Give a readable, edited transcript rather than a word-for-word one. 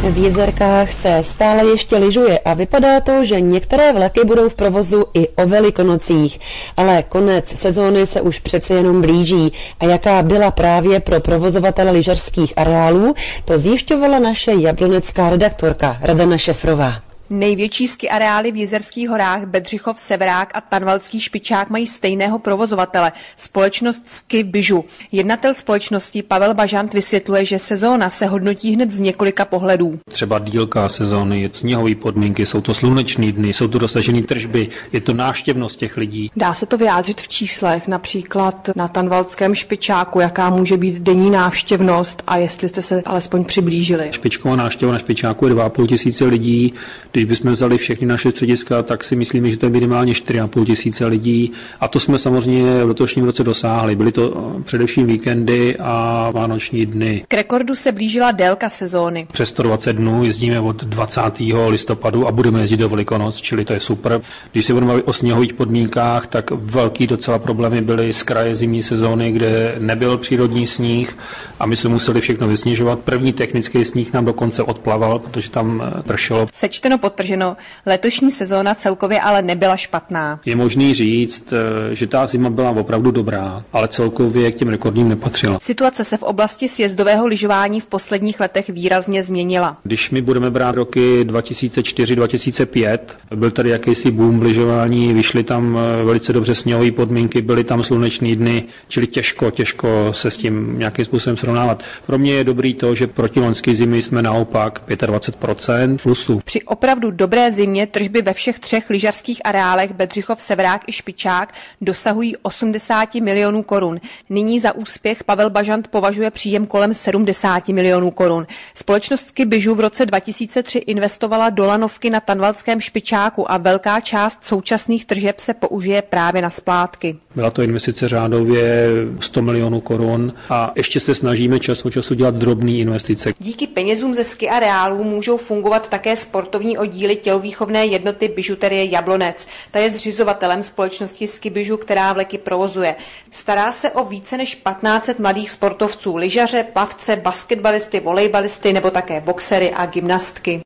V Jizerkách se stále ještě lyžuje a vypadá to, že některé vlaky budou v provozu i o Velikonocích. Ale konec sezóny se už přece jenom blíží. A jaká byla právě pro provozovatele lyžařských areálů, to zjišťovala naše jablonecká redaktorka Radana Šefrová. Největší ski areály v Jizerských horách Bedřichov, Severák a Tanvaldský Špičák mají stejného provozovatele, společnost Ski Bižu. Jednatel společnosti Pavel Bažant vysvětluje, že sezóna se hodnotí hned z několika pohledů. Třeba dílka sezóny, sněhové podmínky, jsou to sluneční dny, jsou to dosažené tržby, je to návštěvnost těch lidí. Dá se to vyjádřit v číslech, například na Tanvaldském Špičáku, jaká může být denní návštěvnost a jestli jste se alespoň přiblížili. Špičková návštěva na Špičáku je 2,5 tisíce lidí. Když bychom vzali všechny naše střediska, tak si myslíme, že to je minimálně 4,5 tisíce lidí. A to jsme samozřejmě v letošním roce dosáhli. Byly to především víkendy a vánoční dny. K rekordu se blížila délka sezóny. Přes 120 dnů jezdíme od 20. listopadu a budeme jezdit do Velikonoc, čili to je super. Když se budeme bavit o sněhových podmínkách, tak velký docela problémy byly z kraje zimní sezóny, kde nebyl přírodní sníh a my jsme museli všechno vysněžovat. První technický sníh nám dokonce odplaval, protože tam pršelo. Sečteno podtrženo, letošní sezóna celkově ale nebyla špatná. Je možný říct, že ta zima byla opravdu dobrá, ale celkově k těm rekordním nepatřila. Situace se v oblasti sjezdového lyžování v posledních letech výrazně změnila. Když my budeme brát roky 2004-2005, byl tady jakýsi boom v lyžování, vyšly tam velice dobře sněhové podmínky, byly tam sluneční dny, čili těžko se s tím nějakým způsobem srovnávat. Pro mě je dobrý to, že proti loňské zimy jsme naopak 25% plusu. Při opravdu dobré zimě tržby ve všech třech lyžařských areálech Bedřichov, Severák i Špičák dosahují 80 milionů korun. Nyní za úspěch Pavel Bažant považuje příjem kolem 70 milionů korun. Společnost Ski Bižu v roce 2003 investovala do lanovky na Tanvaldském Špičáku a velká část současných tržeb se použije právě na splátky. Byla to investice řádově 100 milionů korun a ještě se snažíme čas od času dělat drobné investice. Díky penězům ze ski areálů můžou fungovat také sportovní oddíly tělovýchovné jednoty Bižuterie Jablonec. Ta je zřizovatelem společnosti Ski Bižu, která vleky provozuje. Stará se o více než 1500 mladých sportovců, lyžaře, plavce, basketbalisty, volejbalisty nebo také boxery a gymnastky.